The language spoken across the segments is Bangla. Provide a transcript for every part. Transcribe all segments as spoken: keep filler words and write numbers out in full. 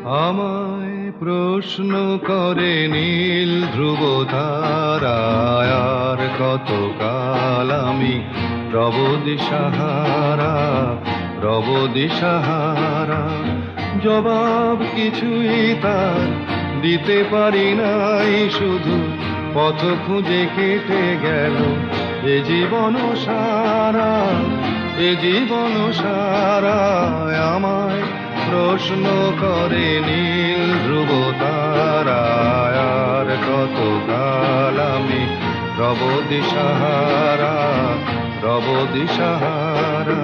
আমায় প্রশ্ন করে নীল ধ্রুব তারায়, আর কত কাল আমি রব দিশাহারা, রব দিশাহারা। জবাব কিছুই তার দিতে পারি নাই, শুধু পথ খুঁজে কেটে গেল এ জীবন সারা, এ জীবন সারা। আমায় প্রশ্ন করে নীল ধ্রুব তারায়, আর কত কাল আমি রব দিশাহারা, রব দিশাহারা।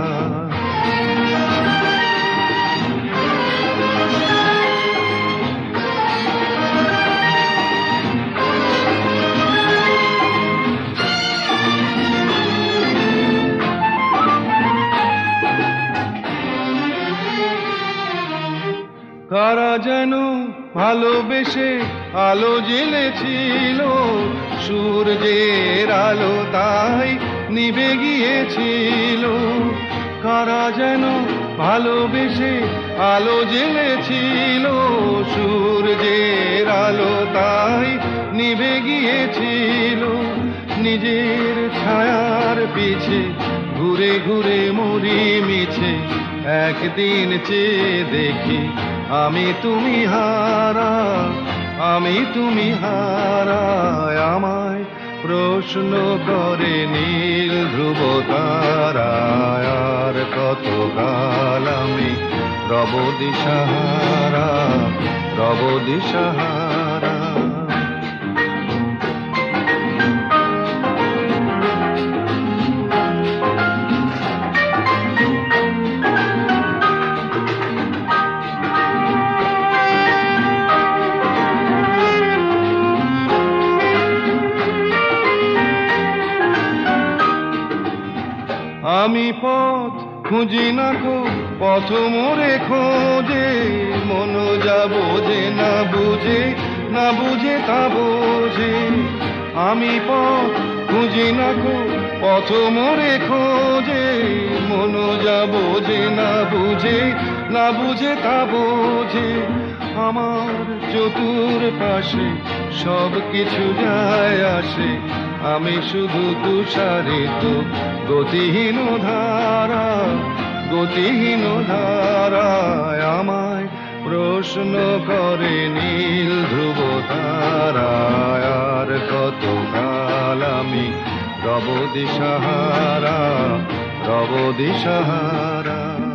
কারা যেন ভালোবেসে আলো জ্বেলেছিল, সূর্যের আলো তাই নিভে গিয়েছিল। কারা যেন ভালোবেসে আলো জ্বেলেছিল, সূর্যের আলো তাই নিভে গিয়েছিল। নিজের ছায়ার পিছে ঘুরে ঘুরে মরি মিছে, একদিন চেয়ে দেখি আমি তুমি হারা, আমি তুমি হারা। আমায় প্রশ্ন করে নীল ধ্রুব তারায়, আর কত কাল আমি রব দিশাহারা, রব দিশাহারা। আমি পথ খুঁজি না কো, পথ মোরে খোঁজে, মন যা বোঝে না বুঝে, না বুঝে তা বোঝে। আমি পথ খুঁজি না কো, পথ মোরে খোঁজে, মন যা বোঝে না বুঝে, না বুঝে তা বোঝে। আমার চতুর পাশে সব কিছু যায় আসে, আমি শুধু তুষারিত গতিহীন ধারা, গতিহীন ধারায়। আমায় প্রশ্ন করে নীল ধ্রুব তারায়, আর কত কাল আমি রব দিশাহারা, রব দিশাহারা।